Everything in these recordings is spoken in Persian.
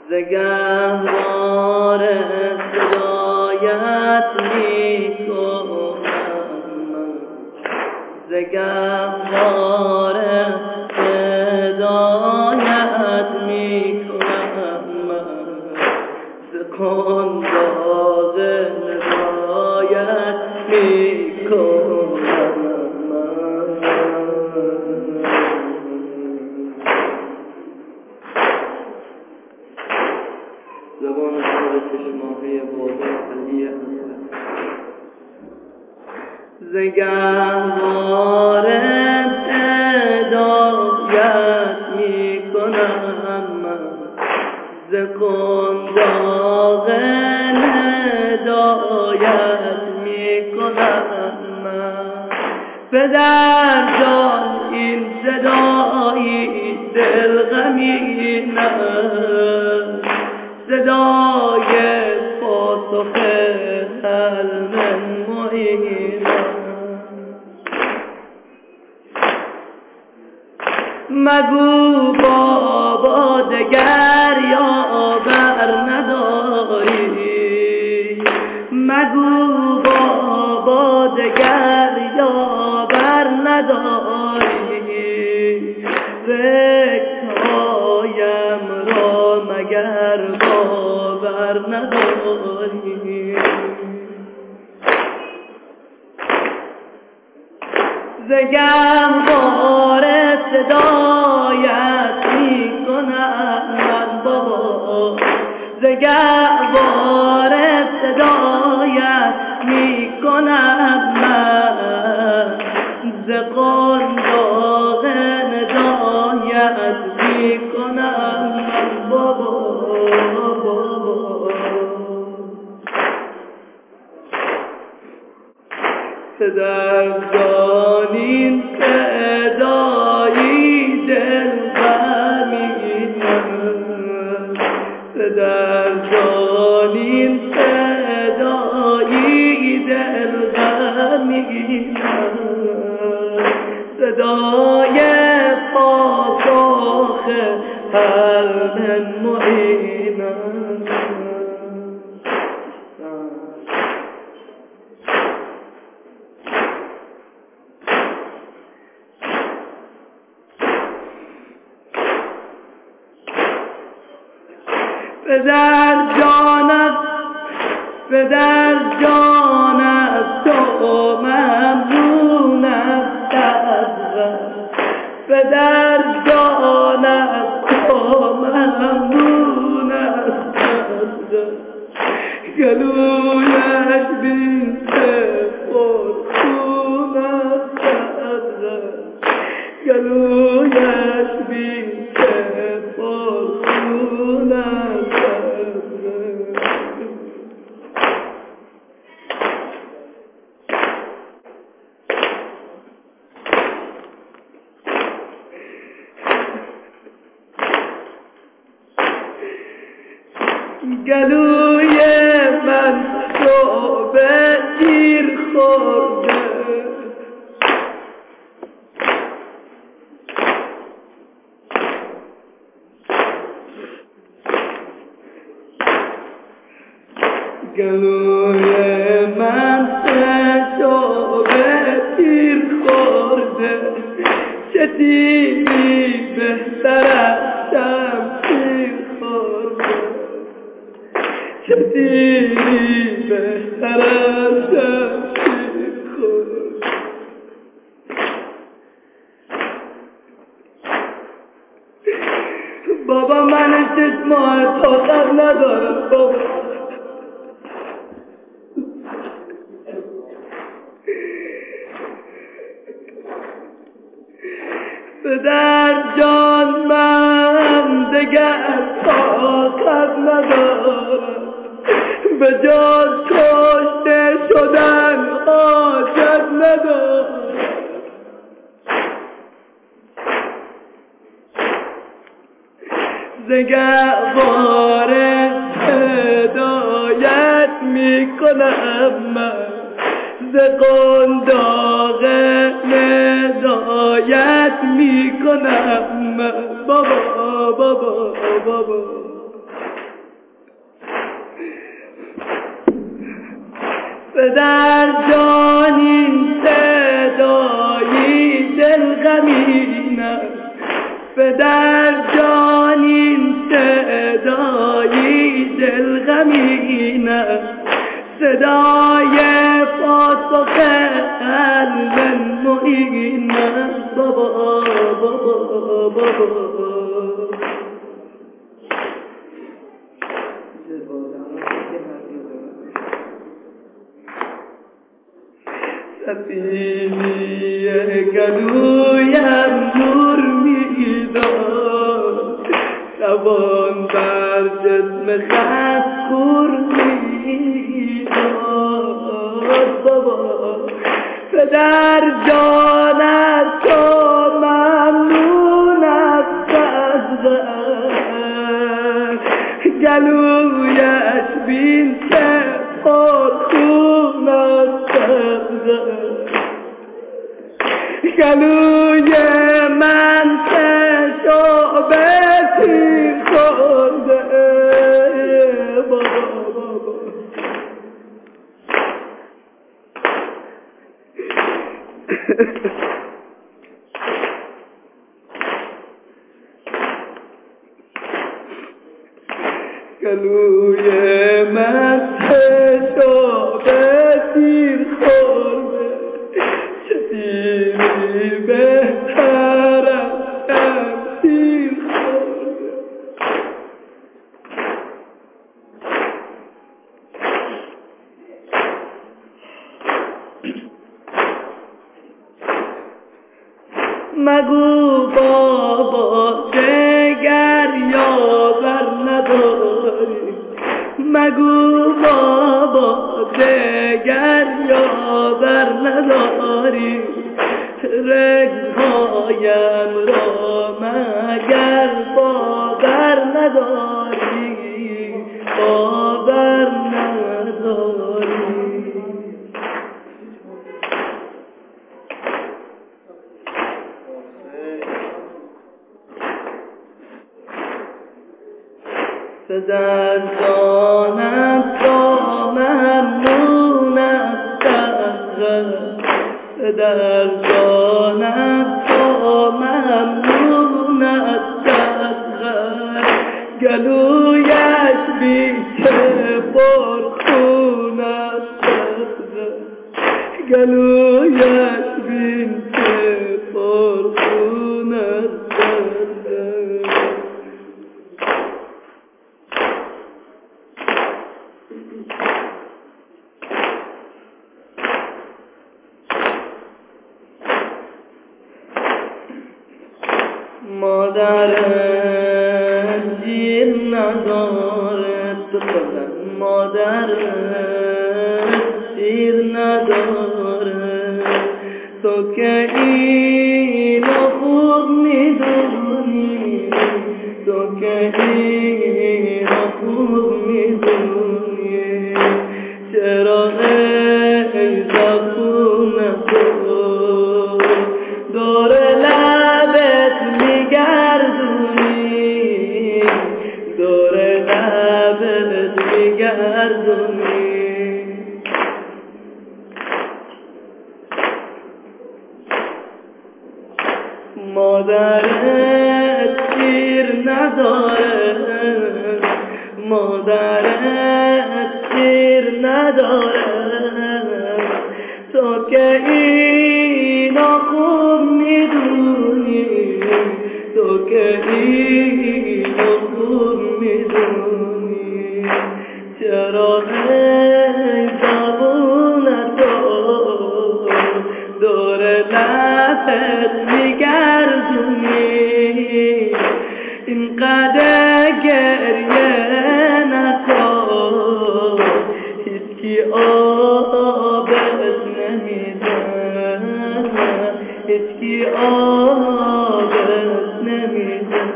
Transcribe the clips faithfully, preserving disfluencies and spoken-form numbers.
ز گهوار هدایت می کنم، ز گهوار هدایت می کنم، ز قنداق هدایت می کنم. زبان سر چشماهی باده علیه ز گهوار هدایت می کنم، ز قنداق هدایت می کنم. پدر جان این صدایی دل غمینم، صدای پاسخ هل من معینم. مگو بابا دگر یاور نداری، مگو بابا دگر یاور نداری، رکایم را مگر باور نداری. ز گهوار صدایت می کنم من بابا، ز گهوار صدایت می کنم من، ز قنداق هدایت می کنم من بابا بابا. پدر جان این صدایی دل غمینم، پدر جان این صدایی دل غمینم، صدای پاسخ هل من معینم. پدر جانت پدر جانت تو ممنون است پدر جانت تو ممنون است گلویش بین که پرخون است گلویش بین که پرخون است. گلوی من شعبه تیر خورده گلوی من شعبه تیر خورده چه تیری بهتر از شمشیر خورده چه تیری بهتر از شمشیر خورده. بابا من چشمای طاقت ندارم بابا پدر جان من دگر طاقت ندارم به جان کشته شدن حاجت ندارم. ز گهوار هدایت می کنم من ز قنداق هدایت می کنم من بابا بابا بابا. پدر جان این صدایی دلغمین است، پدر جان این صدایی دلغمین است، صدای پاسخ قلب معین است. بابا بابا بابا سفینی گلویم نور میداد، شبان بر جسم خست خور میداد. بابا پدر جان از تو ممنون است از گلویش بین که پرخون است، گلوی من که شعبه تیر خورده. بابا بابا گلوی من که شعبه تیر خورده، چه تیری بهتر از تیر خورده. مگو بابا دگر یاور نداری، مگو بابا دگر یاور نداری، رگهایم را مگر باور نداری، باور نداری. پدر جانم تا ممنون است از پدر جانم تا ممنون است از گلویش بی که پرخون است، گلویش بی که پرخون است. مادرت دیر ندارد، تو خودم مادرت دیر ندارد، تو که اینو خوب میدونی، تو که اینو خوب میدونی، چرا ای زبون تو دور لبت میگردونی، دور لبت میگردونی. مادرت دیر ندارد، مادرت دیر ندارد، تو که اینو خوب میدونی، تو که اینو خوب میدونی، چرا ای زبون تو دور لبت میگردونی، اینقدر گریه نکن، هیچکی آبت نمیزن، هیچکی آبت نمیزن.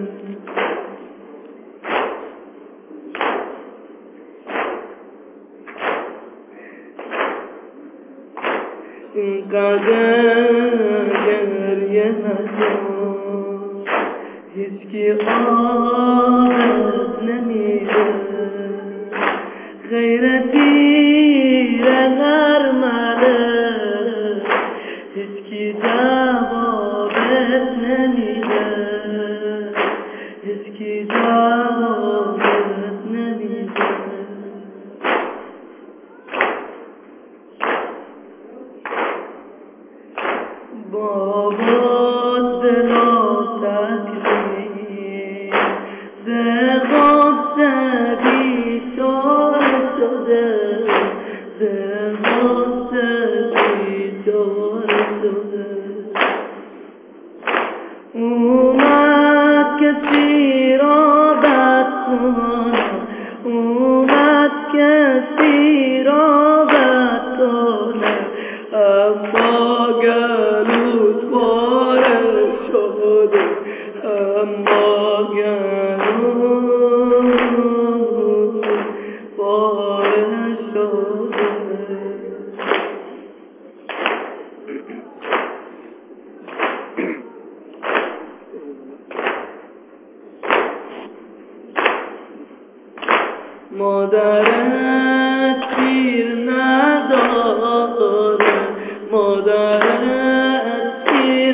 اینقدر گریه نکن، هیچکی آبت نمیزن، غیر تیر هیچکی جوابت نمیده. بابا دلا تکلیف ز غصه بیچاره شده، ز غصه بیچاره شده. اومد کسی را بد کنه، اومد کسی را بد کنه، اما گلوت پاره شده، اما گلوت پاره شده. مادرت پیر نداره، مادرت پیر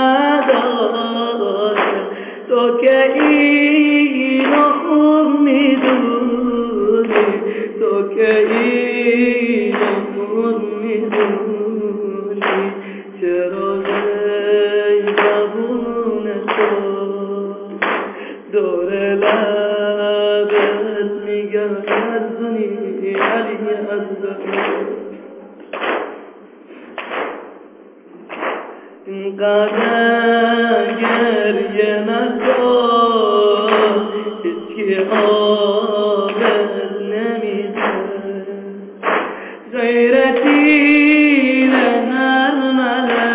نداره، تو که اینو خوب میدونی، تو که اینو خوب میدونی. چرا ای زبون تو دور لبت میگم ارزونی علی اکبر. اینقدر گریه نکن، هیچکی آبت نمیده. غیرتی نرمله،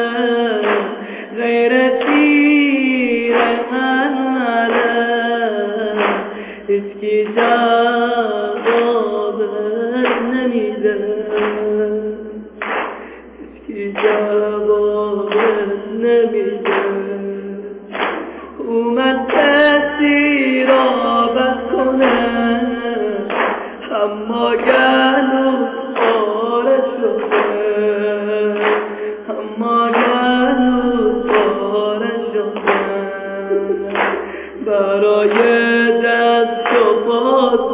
غیرتی نرمله، هیچکی جوابت نمیده، هیچکی جوابت نمیده. اومد کسی را بد کنه، اما گلوت پاره شده، اما گلوت پاره شده. برای دست و پا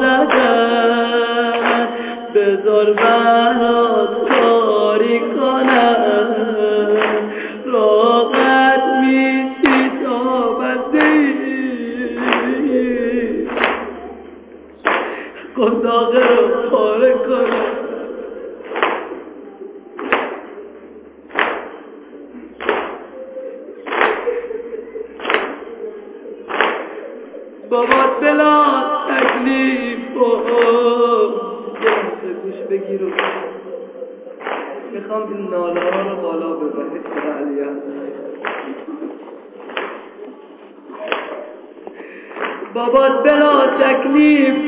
زدن بذار برات کاری کنن، راحت میشی تا بدی قنداقه رو پاره کنن. بابا بلا تکلیف گوش بگیر و میخوام این ناله ها رو بالا ببرید. بابا بلا تکلیف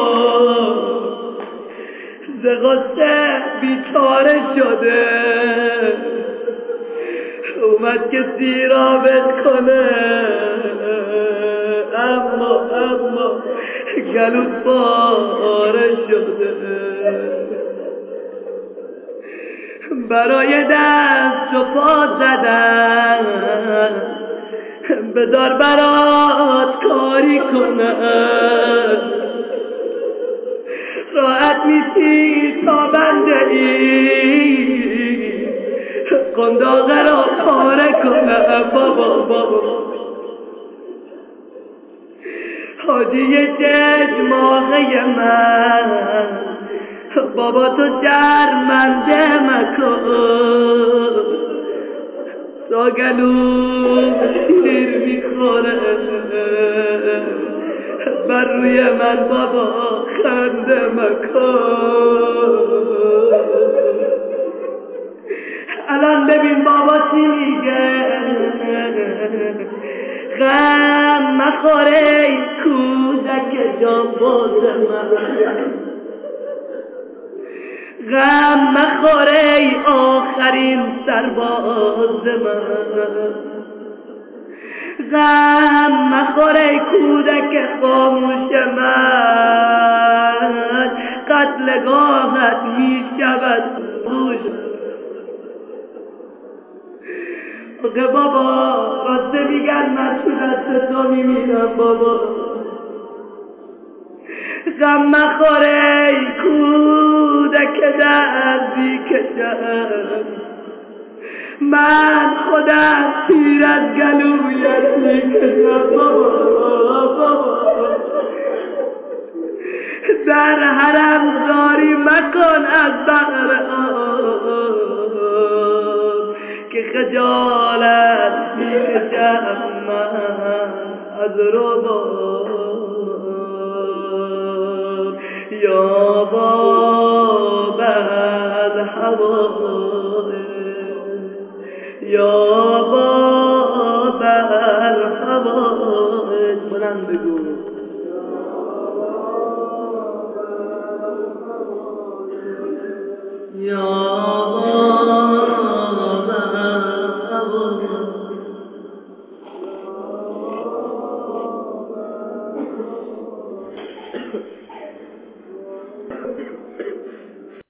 ز غصه بیچاره شده، اومد کسی را بد کنه، اما اما گلوت پاره شده. برای دست و پا زدن بذار برات کاری کنن، راحت میشی تا بنده ای قنداقه را پاره کنن. بابا بابا حاجی چشم آقای من، بابا تو شرمنده مکن، تا گلوم شیر میخوره، بر روی من بابا خنده مکن. الان ببین بابا چی میگه، غم مخوره ای کودک جانباز من، غم مخوره ای آخرین سرباز من، غم مخوره ای کودک خاموش من، قتلگاهت میشود بوش. بابا تازه میگن من تو دست تو میمیرم بابا. غم مخوره ای کودک دردی کشم، من خودم تیر از گلویت میکشم بابا بابا. در حرم زاری مکن از بحر آب، که خجالت میکشم من از رباب. یا باب الحوائج، یا باب الحوائج. بلند بگو یا